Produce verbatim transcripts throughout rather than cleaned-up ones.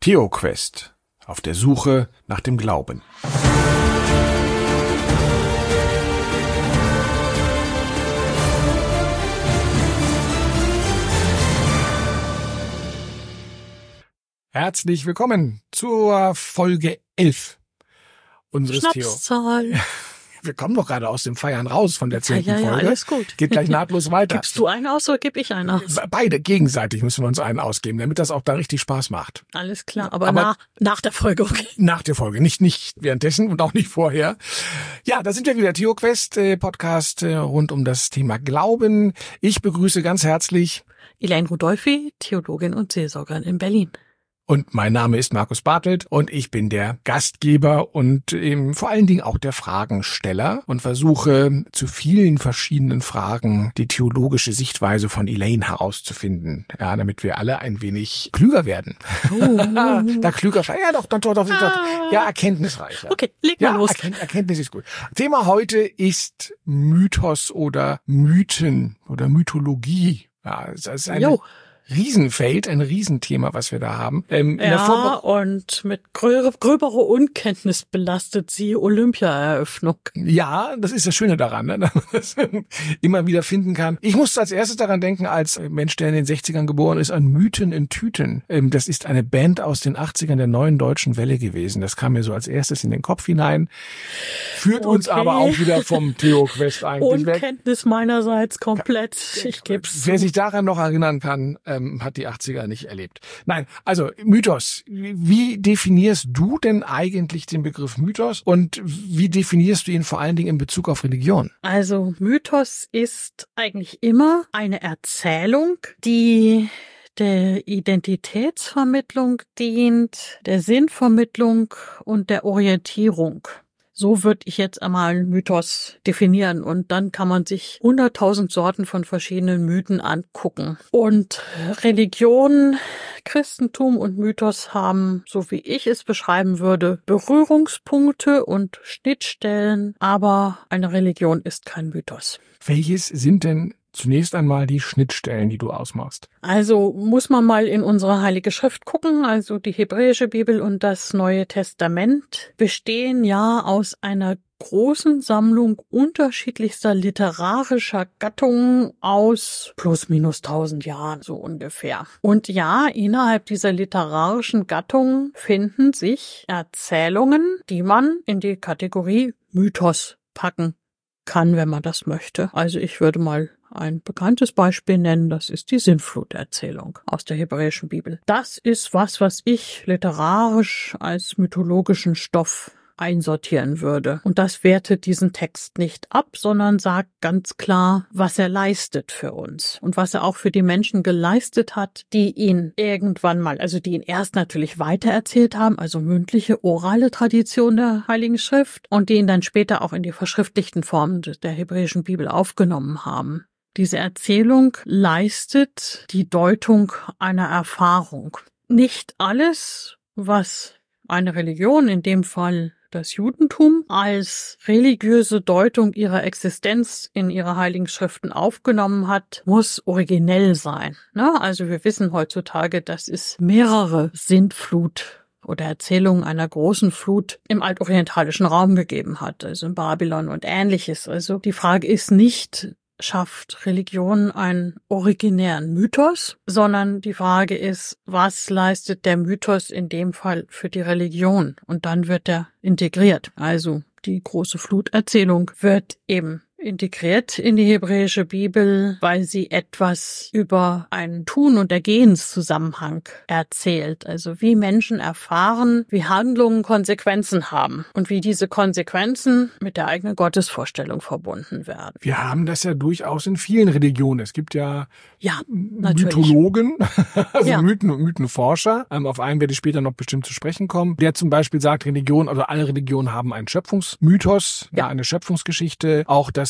TheoQuest. Auf der Suche nach dem Glauben. Herzlich willkommen zur Folge elf unseres Theo. Schnapszahl. Wir kommen doch gerade aus dem Feiern raus von der zehnten ja, ja, Folge. Alles gut. Geht gleich nahtlos weiter. Gibst du einen aus oder geb ich einen aus? Beide gegenseitig müssen wir uns einen ausgeben, damit das auch da richtig Spaß macht. Alles klar, aber, aber nach, nach der Folge, okay. Nach der Folge, nicht nicht währenddessen und auch nicht vorher. Ja, da sind wir wieder, TheoQuest, äh, Podcast äh, rund um das Thema Glauben. Ich begrüße ganz herzlich Elaine Rudolphi, Theologin und Seelsorgerin in Berlin. Und mein Name ist Markus Bartelt und ich bin der Gastgeber und eben vor allen Dingen auch der Fragensteller und versuche zu vielen verschiedenen Fragen die theologische Sichtweise von Elaine herauszufinden, ja, damit wir alle ein wenig klüger werden. Oh. da klüger, ja doch, doch, doch, doch, doch, ja, erkenntnisreicher. Okay, leg mal ja, los. Erkennt, Erkenntnis ist gut. Thema heute ist Mythos oder Mythen oder Mythologie. Ja, das ist eine Jo. Riesenfeld, ein Riesenthema, was wir da haben. Ähm, in der Ja, und mit grö gröberer Unkenntnis belastet sie Olympia-Eröffnung. Ja, das ist das Schöne daran, ne? dass man immer wieder finden kann. Ich musste als erstes daran denken, als Mensch, der in den sechzigern geboren ist, an Mythen in Tüten. Ähm, das ist eine Band aus den achtzigern der neuen deutschen Welle gewesen. Das kam mir so als erstes in den Kopf hinein. Führt okay. uns aber auch wieder vom TheoQuest eigentlich. Unkenntnis meinerseits komplett. Ich geb's. Wer sich daran noch erinnern kann, ähm, hat die achtziger nicht erlebt. Nein, also Mythos. Wie definierst du denn eigentlich den Begriff Mythos und wie definierst du ihn vor allen Dingen in Bezug auf Religion? Also Mythos ist eigentlich immer eine Erzählung, die der Identitätsvermittlung dient, der Sinnvermittlung und der Orientierung. So würde ich jetzt einmal Mythos definieren und dann kann man sich hunderttausend Sorten von verschiedenen Mythen angucken. Und Religion, Christentum und Mythos haben, so wie ich es beschreiben würde, Berührungspunkte und Schnittstellen, aber eine Religion ist kein Mythos. Welches sind denn zunächst einmal die Schnittstellen, die du ausmachst? Also muss man mal in unsere Heilige Schrift gucken. Also die hebräische Bibel und das Neue Testament bestehen ja aus einer großen Sammlung unterschiedlichster literarischer Gattungen aus plus minus tausend Jahren, so ungefähr. Und ja, innerhalb dieser literarischen Gattungen finden sich Erzählungen, die man in die Kategorie Mythos packen kann, wenn man das möchte. Also ich würde mal ein bekanntes Beispiel nennen, das ist die Sintflut-Erzählung aus der hebräischen Bibel. Das ist was, was ich literarisch als mythologischen Stoff einsortieren würde. Und das wertet diesen Text nicht ab, sondern sagt ganz klar, was er leistet für uns und was er auch für die Menschen geleistet hat, die ihn irgendwann mal, also die ihn erst natürlich weitererzählt haben, also mündliche, orale Tradition der Heiligen Schrift und die ihn dann später auch in die verschriftlichten Formen der hebräischen Bibel aufgenommen haben. Diese Erzählung leistet die Deutung einer Erfahrung. Nicht alles, was eine Religion, in dem Fall das Judentum, als religiöse Deutung ihrer Existenz in ihre Heiligen Schriften aufgenommen hat, muss originell sein. Ne? Also wir wissen heutzutage, dass es mehrere Sintflut oder Erzählungen einer großen Flut im altorientalischen Raum gegeben hat, also in Babylon und Ähnliches. Also die Frage ist nicht, schafft Religion einen originären Mythos, sondern die Frage ist, was leistet der Mythos in dem Fall für die Religion? Und dann wird er integriert. Also die große Fluterzählung wird eben integriert in die hebräische Bibel, weil sie etwas über einen Tun- und Ergehenszusammenhang erzählt. Also wie Menschen erfahren, wie Handlungen Konsequenzen haben und wie diese Konsequenzen mit der eigenen Gottesvorstellung verbunden werden. Wir haben das ja durchaus in vielen Religionen. Es gibt ja, ja natürlich. Mythologen, also ja. Mythen- und Mythenforscher. Auf einen werde ich später noch bestimmt zu sprechen kommen. Der zum Beispiel sagt, Religion, also alle Religionen haben einen Schöpfungsmythos, ja. Ja, eine Schöpfungsgeschichte. Auch, dass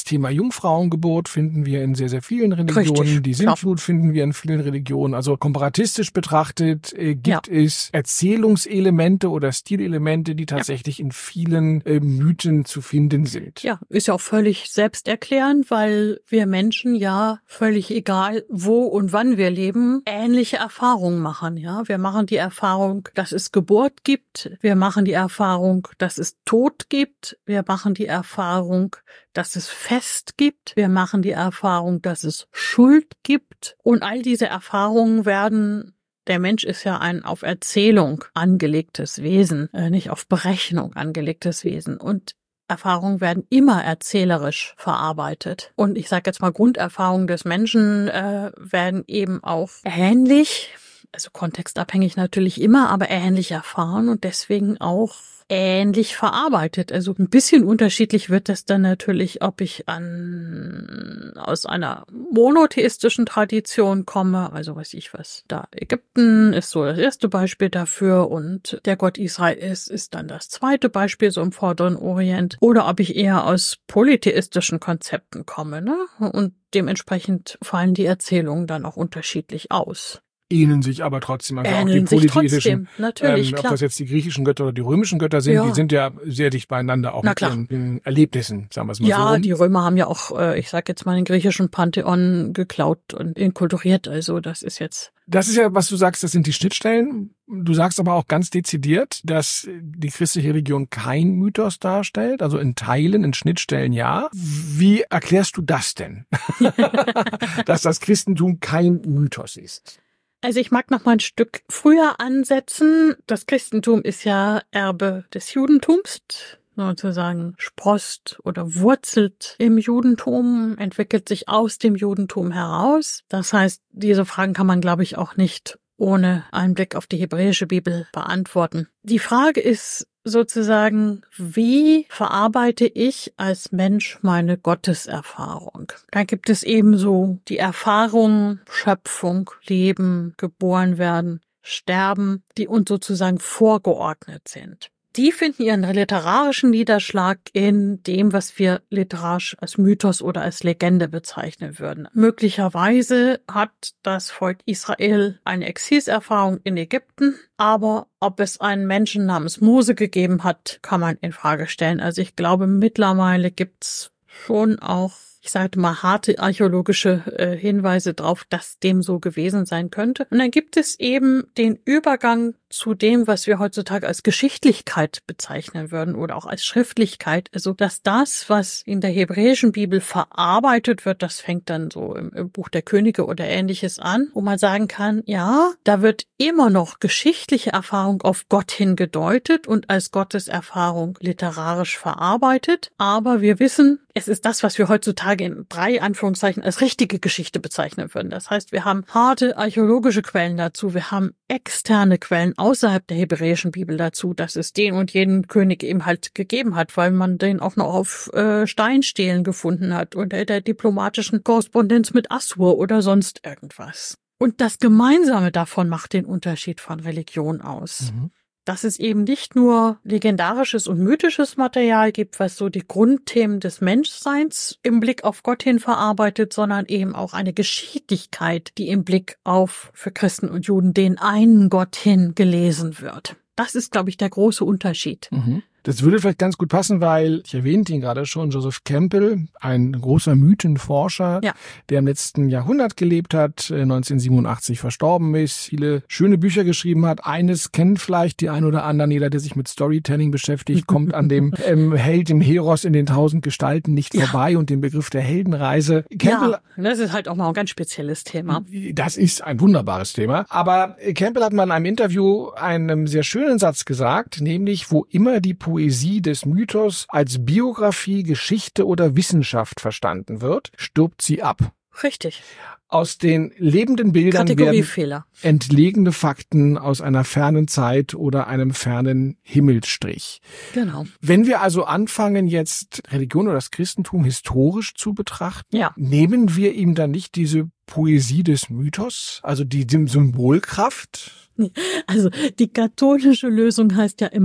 Thema Jungfrauengeburt finden wir in sehr, sehr vielen Religionen. Richtig, Die Sintflut finden wir in vielen Religionen. Also komparatistisch betrachtet äh, gibt ja. es Erzählungselemente oder Stilelemente, die tatsächlich ja. in vielen äh, Mythen zu finden sind. Ja, ist ja auch völlig selbsterklärend, weil wir Menschen ja völlig egal, wo und wann wir leben, ähnliche Erfahrungen machen. Ja, wir machen die Erfahrung, dass es Geburt gibt. Wir machen die Erfahrung, dass es Tod gibt. Wir machen die Erfahrung, dass es Fest gibt. Wir machen die Erfahrung, dass es Schuld gibt. Und all diese Erfahrungen werden, der Mensch ist ja ein auf Erzählung angelegtes Wesen, äh, nicht auf Berechnung angelegtes Wesen. Und Erfahrungen werden immer erzählerisch verarbeitet. Und ich sage jetzt mal, Grunderfahrungen des Menschen äh, werden eben auch ähnlich, also kontextabhängig natürlich immer, aber ähnlich erfahren und deswegen auch ähnlich verarbeitet. Also ein bisschen unterschiedlich wird das dann natürlich, ob ich an aus einer monotheistischen Tradition komme, also weiß ich was. Da Ägypten ist so das erste Beispiel dafür und der Gott Israel ist, ist dann das zweite Beispiel so im Vorderen Orient. Oder ob ich eher aus polytheistischen Konzepten komme, ne? Und dementsprechend fallen die Erzählungen dann auch unterschiedlich aus. Ähneln sich aber trotzdem, also Ähneln auch die polytheistischen, natürlich, ähm, ob klar. das jetzt die griechischen Götter oder die römischen Götter sind, Ja. die sind ja sehr dicht beieinander, auch Na mit klar. ihren, ihren Erlebnissen, sagen wir es mal Ja, so rum. die Römer haben ja auch, äh, ich sag jetzt mal, den griechischen Pantheon geklaut und inkulturiert, also das ist jetzt... Das ist ja, was du sagst, das sind die Schnittstellen. Du sagst aber auch ganz dezidiert, dass die christliche Religion kein Mythos darstellt, also in Teilen, in Schnittstellen ja. Wie erklärst du das denn? Dass das Christentum kein Mythos ist? Also ich mag noch mal ein Stück früher ansetzen. Das Christentum ist ja Erbe des Judentums, sozusagen sproßt oder wurzelt im Judentum, entwickelt sich aus dem Judentum heraus. Das heißt, diese Fragen kann man, glaube ich, auch nicht ohne einen Blick auf die hebräische Bibel beantworten. Die Frage ist sozusagen, wie verarbeite ich als Mensch meine Gotteserfahrung? Da gibt es ebenso die Erfahrung, Schöpfung, Leben, geboren werden, sterben, die uns sozusagen vorgeordnet sind. Die finden ihren literarischen Niederschlag in dem, was wir literarisch als Mythos oder als Legende bezeichnen würden. Möglicherweise hat das Volk Israel eine Exilserfahrung in Ägypten, aber ob es einen Menschen namens Mose gegeben hat, kann man in Frage stellen. Also ich glaube, mittlerweile gibt's schon auch, ich sage mal, harte archäologische äh, Hinweise drauf, dass dem so gewesen sein könnte. Und dann gibt es eben den Übergang zu dem, was wir heutzutage als Geschichtlichkeit bezeichnen würden oder auch als Schriftlichkeit. Also, dass das, was in der hebräischen Bibel verarbeitet wird, das fängt dann so im, im Buch der Könige oder Ähnliches an, wo man sagen kann, ja, da wird immer noch geschichtliche Erfahrung auf Gott hingedeutet und als Gottes Erfahrung literarisch verarbeitet. Aber wir wissen, es ist das, was wir heutzutage in drei Anführungszeichen als richtige Geschichte bezeichnen würden. Das heißt, wir haben harte archäologische Quellen dazu, wir haben externe Quellen außerhalb der hebräischen Bibel dazu, dass es den und jeden König eben halt gegeben hat, weil man den auch noch auf äh, Steinstelen gefunden hat oder der diplomatischen Korrespondenz mit Assur oder sonst irgendwas. Und das Gemeinsame davon macht den Unterschied von Religion aus. Mhm. Dass es eben nicht nur legendarisches und mythisches Material gibt, was so die Grundthemen des Menschseins im Blick auf Gott hin verarbeitet, sondern eben auch eine Geschichtlichkeit, die im Blick auf, für Christen und Juden, den einen Gott hin gelesen wird. Das ist, glaube ich, der große Unterschied. Mhm. Das würde vielleicht ganz gut passen, weil ich erwähnte ihn gerade schon, Joseph Campbell, ein großer Mythenforscher, ja. der im letzten Jahrhundert gelebt hat, neunzehnhundertsiebenundachtzig verstorben ist, viele schöne Bücher geschrieben hat. Eines kennen vielleicht die ein oder anderen, jeder, der sich mit Storytelling beschäftigt, kommt an dem ähm, Held, dem Heros in den tausend Gestalten nicht ja. vorbei und dem Begriff der Heldenreise. Campbell, ja, das ist halt auch mal ein ganz spezielles Thema. Das ist ein wunderbares Thema. Aber Campbell hat mal in einem Interview einen sehr schönen Satz gesagt, nämlich, wo immer die Poesie des Mythos als Biografie, Geschichte oder Wissenschaft verstanden wird, stirbt sie ab. Richtig. Aus den lebenden Bildern werden entlegene Fakten aus einer fernen Zeit oder einem fernen Himmelsstrich. Genau. Wenn wir also anfangen, jetzt Religion oder das Christentum historisch zu betrachten, ja. nehmen wir ihm dann nicht diese Poesie des Mythos, also die, die Symbolkraft? Also die katholische Lösung heißt ja immer et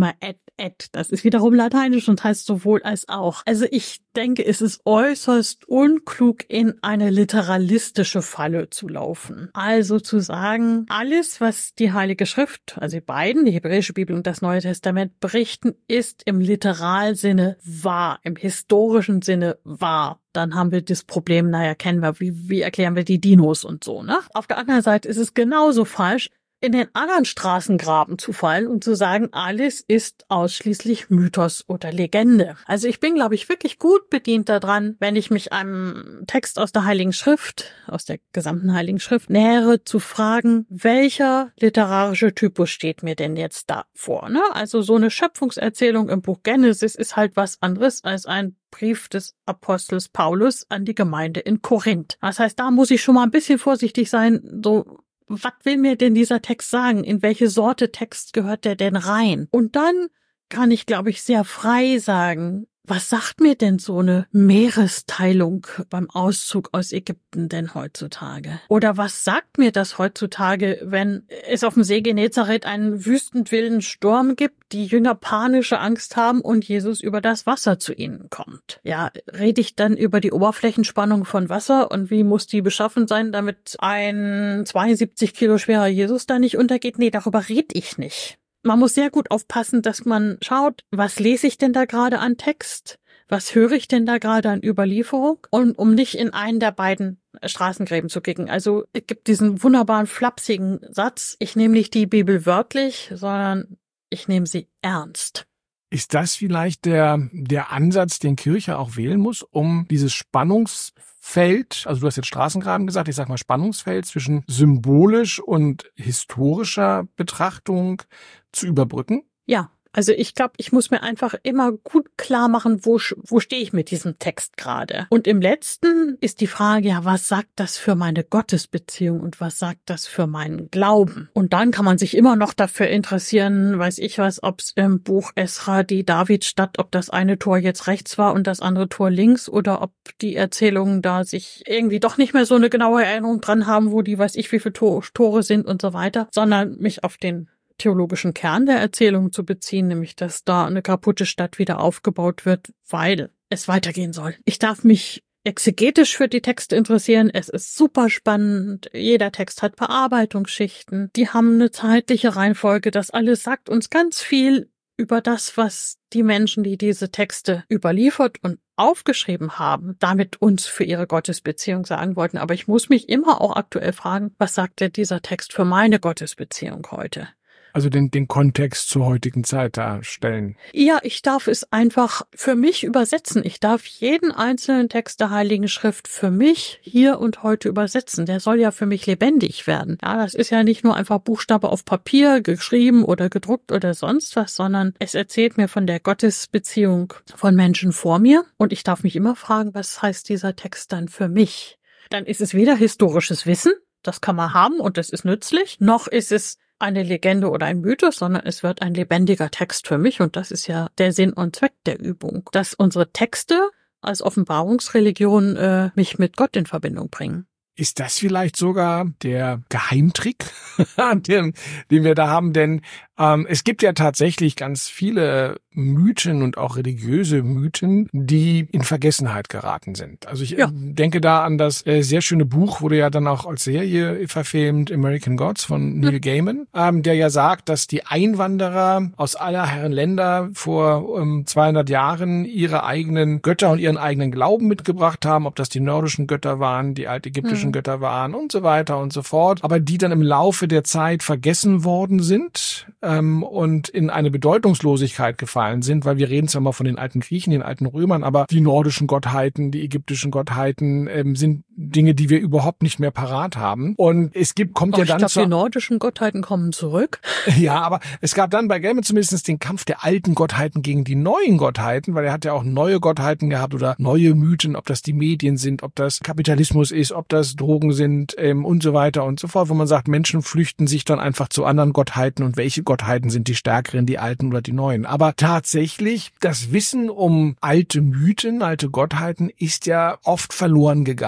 et. Das ist wiederum lateinisch und heißt sowohl als auch. Also ich denke, es ist äußerst unklug, in eine literalistische Falle zu laufen. Also zu sagen, alles, was die Heilige Schrift, also die beiden, die hebräische Bibel und das Neue Testament berichten, ist im Literalsinne wahr, im historischen Sinne wahr. Dann haben wir das Problem, naja, kennen wir, wie, wie erklären wir die Dinos und so, ne? Auf der anderen Seite ist es genauso falsch, in den anderen Straßengraben zu fallen und zu sagen, alles ist ausschließlich Mythos oder Legende. Also ich bin, glaube ich, wirklich gut bedient daran, wenn ich mich einem Text aus der Heiligen Schrift, aus der gesamten Heiligen Schrift nähere, zu fragen, welcher literarische Typus steht mir denn jetzt da vor, ne? Also so eine Schöpfungserzählung im Buch Genesis ist halt was anderes als ein Brief des Apostels Paulus an die Gemeinde in Korinth. Das heißt, da muss ich schon mal ein bisschen vorsichtig sein, so was will mir denn dieser Text sagen? In welche Sorte Text gehört der denn rein? Und dann kann ich, glaube ich, sehr frei sagen, was sagt mir denn so eine Meeresteilung beim Auszug aus Ägypten denn heutzutage? Oder was sagt mir das heutzutage, wenn es auf dem See Genezareth einen wüstenwilden Sturm gibt, die Jünger panische Angst haben und Jesus über das Wasser zu ihnen kommt? Ja, rede ich dann über die Oberflächenspannung von Wasser und wie muss die beschaffen sein, damit ein zweiundsiebzig Kilo schwerer Jesus da nicht untergeht? Nee, darüber rede ich nicht. Man muss sehr gut aufpassen, dass man schaut, was lese ich denn da gerade an Text? Was höre ich denn da gerade an Überlieferung? Und um nicht in einen der beiden Straßengräben zu kicken. Also es gibt diesen wunderbaren, flapsigen Satz, ich nehme nicht die Bibel wörtlich, sondern ich nehme sie ernst. Ist das vielleicht der, der Ansatz, den Kirche auch wählen muss, um dieses Spannungsfeld, also du hast jetzt Straßengraben gesagt, ich sag mal Spannungsfeld zwischen symbolisch und historischer Betrachtung zu überbrücken? Ja. Also ich glaube, ich muss mir einfach immer gut klar machen, wo, wo stehe ich mit diesem Text gerade. Und im Letzten ist die Frage, ja, was sagt das für meine Gottesbeziehung und was sagt das für meinen Glauben? Und dann kann man sich immer noch dafür interessieren, weiß ich was, ob es im Buch Esra die Davidstadt, ob das eine Tor jetzt rechts war und das andere Tor links oder ob die Erzählungen da sich irgendwie doch nicht mehr so eine genaue Erinnerung dran haben, wo die weiß ich wie viele Tore sind und so weiter, sondern mich auf den theologischen Kern der Erzählung zu beziehen, nämlich dass da eine kaputte Stadt wieder aufgebaut wird, weil es weitergehen soll. Ich darf mich exegetisch für die Texte interessieren. Es ist super spannend. Jeder Text hat Bearbeitungsschichten. Die haben eine zeitliche Reihenfolge. Das alles sagt uns ganz viel über das, was die Menschen, die diese Texte überliefert und aufgeschrieben haben, damit uns für ihre Gottesbeziehung sagen wollten. Aber ich muss mich immer auch aktuell fragen, was sagt denn dieser Text für meine Gottesbeziehung heute? Also den, den Kontext zur heutigen Zeit darstellen. Ja, ich darf es einfach für mich übersetzen. Ich darf jeden einzelnen Text der Heiligen Schrift für mich hier und heute übersetzen. Der soll ja für mich lebendig werden. Ja, das ist ja nicht nur einfach Buchstabe auf Papier geschrieben oder gedruckt oder sonst was, sondern es erzählt mir von der Gottesbeziehung von Menschen vor mir. Und ich darf mich immer fragen, was heißt dieser Text dann für mich? Dann ist es weder historisches Wissen, das kann man haben und das ist nützlich, noch ist es eine Legende oder ein Mythos, sondern es wird ein lebendiger Text für mich und das ist ja der Sinn und Zweck der Übung, dass unsere Texte als Offenbarungsreligion äh, mich mit Gott in Verbindung bringen. Ist das vielleicht sogar der Geheimtrick, den, den wir da haben? Denn ähm, es gibt ja tatsächlich ganz viele Mythen und auch religiöse Mythen, die in Vergessenheit geraten sind. Also ich ja. äh, denke da an das äh, sehr schöne Buch, wurde ja dann auch als Serie verfilmt, American Gods von Neil hm. Gaiman, ähm, der ja sagt, dass die Einwanderer aus aller Herren Länder vor ähm, zweihundert Jahren ihre eigenen Götter und ihren eigenen Glauben mitgebracht haben, ob das die nordischen Götter waren, die altägyptischen hm. Götter waren und so weiter und so fort, aber die dann im Laufe der Zeit vergessen worden sind ähm, und in eine Bedeutungslosigkeit gefallen sind, weil wir reden zwar mal von den alten Griechen, den alten Römern, aber die nordischen Gottheiten, die ägyptischen Gottheiten ähm, sind Dinge, die wir überhaupt nicht mehr parat haben. Und es gibt, kommt oh, ja dann ich glaube, die nordischen Gottheiten kommen zurück. Ja, aber es gab dann bei Gaiman zumindest den Kampf der alten Gottheiten gegen die neuen Gottheiten, weil er hat ja auch neue Gottheiten gehabt oder neue Mythen, ob das die Medien sind, ob das Kapitalismus ist, ob das Drogen sind ähm, und so weiter und so fort, wo man sagt, Menschen flüchten sich dann einfach zu anderen Gottheiten und welche Gottheiten sind die stärkeren, die alten oder die neuen. Aber tatsächlich, das Wissen um alte Mythen, alte Gottheiten ist ja oft verloren gegangen. Also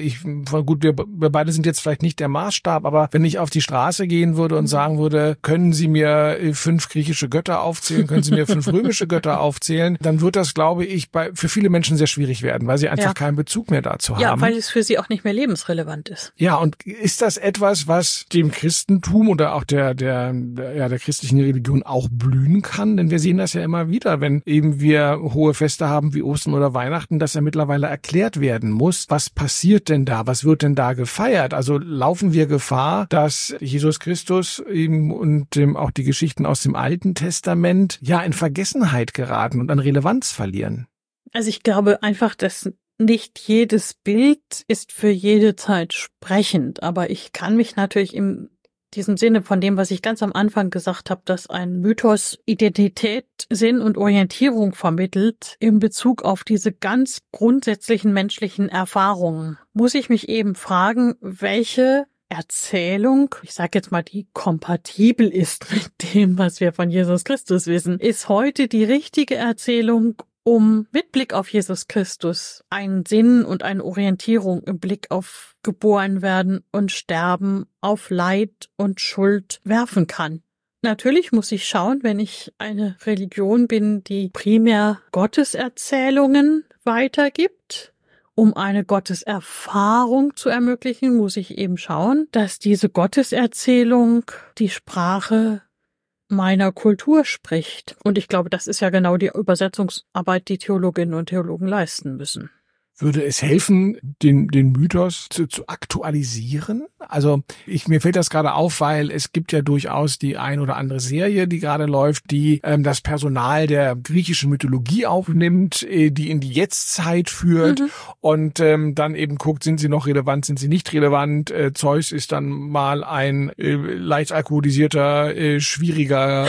ich, gut, wir, wir beide sind jetzt vielleicht nicht der Maßstab, aber wenn ich auf die Straße gehen würde und sagen würde, können Sie mir fünf griechische Götter aufzählen, können Sie mir fünf römische Götter aufzählen, dann wird das, glaube ich, bei, für viele Menschen sehr schwierig werden, weil sie einfach ja. keinen Bezug mehr dazu haben. Ja, weil es für sie auch nicht mehr lebensrelevant ist. Ja, und ist das etwas, was dem Christentum oder auch der, der, der, ja, der christlichen Religion auch blühen kann? Denn wir sehen das ja immer wieder, wenn eben wir hohe Feste haben wie Ostern oder Weihnachten, dass ja mittlerweile erklärt werden muss, was passiert denn da? Was wird denn da gefeiert? Also laufen wir Gefahr, dass Jesus Christus eben und ähm, auch die Geschichten aus dem Alten Testament ja in Vergessenheit geraten und an Relevanz verlieren? Also ich glaube einfach, dass nicht jedes Bild ist für jede Zeit sprechend, aber ich kann mich natürlich im diesem Sinne von dem, was ich ganz am Anfang gesagt habe, dass ein Mythos Identität, Sinn und Orientierung vermittelt in Bezug auf diese ganz grundsätzlichen menschlichen Erfahrungen, muss ich mich eben fragen, welche Erzählung, ich sage jetzt mal, die kompatibel ist mit dem, was wir von Jesus Christus wissen, ist heute die richtige Erzählung, um mit Blick auf Jesus Christus einen Sinn und eine Orientierung im Blick auf Geborenwerden und Sterben, auf Leid und Schuld werfen kann. Natürlich muss ich schauen, wenn ich eine Religion bin, die primär Gotteserzählungen weitergibt, um eine Gotteserfahrung zu ermöglichen, muss ich eben schauen, dass diese Gotteserzählung die Sprache meiner Kultur spricht. Und ich glaube, das ist ja genau die Übersetzungsarbeit, die Theologinnen und Theologen leisten müssen. Würde es helfen, den, den Mythos zu, zu aktualisieren? Also ich, mir fällt das gerade auf, weil es gibt ja durchaus die ein oder andere Serie, die gerade läuft, die ähm, das Personal der griechischen Mythologie aufnimmt, äh, die in die Jetztzeit führt mhm. und ähm, dann eben guckt, sind sie noch relevant, sind sie nicht relevant. Äh, Zeus ist dann mal ein äh, leicht alkoholisierter, äh, schwieriger,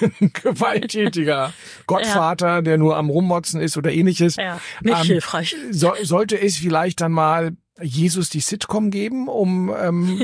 gewalttätiger Gottvater, ja. der nur am Rummotzen ist oder ähnliches. Ja, nicht ähm, hilfreich. So, sollte es vielleicht dann mal Jesus die Sitcom geben, um ähm,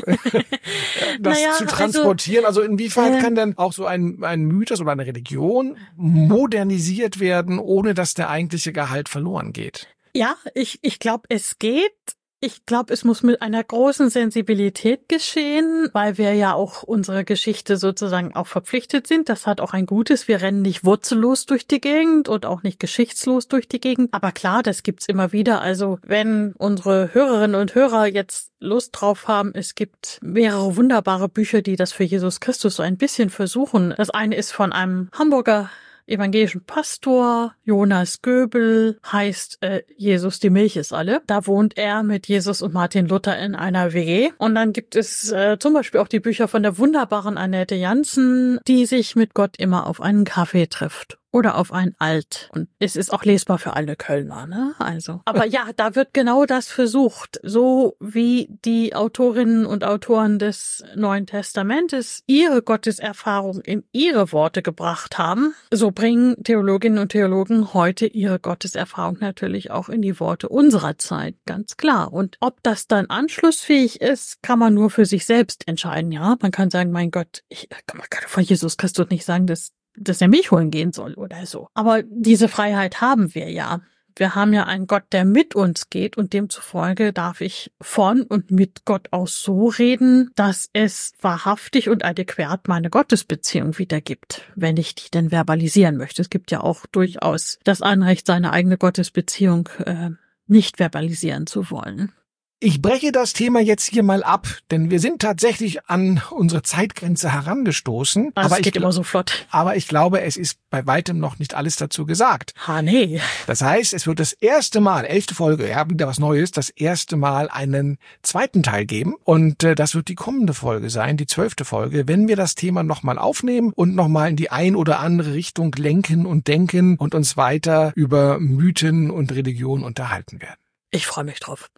das naja, zu transportieren? Also, also inwiefern äh, kann denn auch so ein, ein Mythos oder eine Religion modernisiert werden, ohne dass der eigentliche Gehalt verloren geht? Ja, ich, ich glaube, es geht. Ich glaube, es muss mit einer großen Sensibilität geschehen, weil wir ja auch unsere Geschichte sozusagen auch verpflichtet sind. Das hat auch ein Gutes. Wir rennen nicht wurzellos durch die Gegend und auch nicht geschichtslos durch die Gegend. Aber klar, das gibt's immer wieder. Also wenn unsere Hörerinnen und Hörer jetzt Lust drauf haben, es gibt mehrere wunderbare Bücher, die das für Jesus Christus so ein bisschen versuchen. Das eine ist von einem Hamburger evangelischen Pastor, Jonas Göbel, heißt äh, Jesus, die Milch ist alle. Da wohnt er mit Jesus und Martin Luther in einer W G. Und dann gibt es äh, zum Beispiel auch die Bücher von der wunderbaren Annette Janssen, die sich mit Gott immer auf einen Kaffee trifft. Oder auf ein Alt. Und es ist auch lesbar für alle Kölner, ne? Also. Aber ja, da wird genau das versucht. So wie die Autorinnen und Autoren des Neuen Testamentes ihre Gotteserfahrung in ihre Worte gebracht haben, so bringen Theologinnen und Theologen heute ihre Gotteserfahrung natürlich auch in die Worte unserer Zeit. Ganz klar. Und ob das dann anschlussfähig ist, kann man nur für sich selbst entscheiden. Ja, man kann sagen, mein Gott, ich kann man kann von Jesus Christus nicht sagen, dass dass er Milch holen gehen soll oder so. Aber diese Freiheit haben wir ja. Wir haben ja einen Gott, der mit uns geht und demzufolge darf ich von und mit Gott auch so reden, dass es wahrhaftig und adäquat meine Gottesbeziehung wiedergibt, wenn ich die denn verbalisieren möchte. Es gibt ja auch durchaus das Anrecht, seine eigene Gottesbeziehung äh, nicht verbalisieren zu wollen. Ich breche das Thema jetzt hier mal ab, denn wir sind tatsächlich an unsere Zeitgrenze herangestoßen. Das aber geht ich, immer so flott. Aber ich glaube, es ist bei weitem noch nicht alles dazu gesagt. Ha, nee. Das heißt, es wird das erste Mal, elfte Folge, ja, wieder was Neues, das erste Mal einen zweiten Teil geben. Und äh, das wird die kommende Folge sein, die zwölfte Folge, wenn wir das Thema nochmal aufnehmen und nochmal in die ein oder andere Richtung lenken und denken und uns weiter über Mythen und Religion unterhalten werden. Ich freue mich drauf.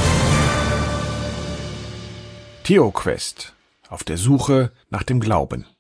TheoQuest. Auf der Suche nach dem Glauben.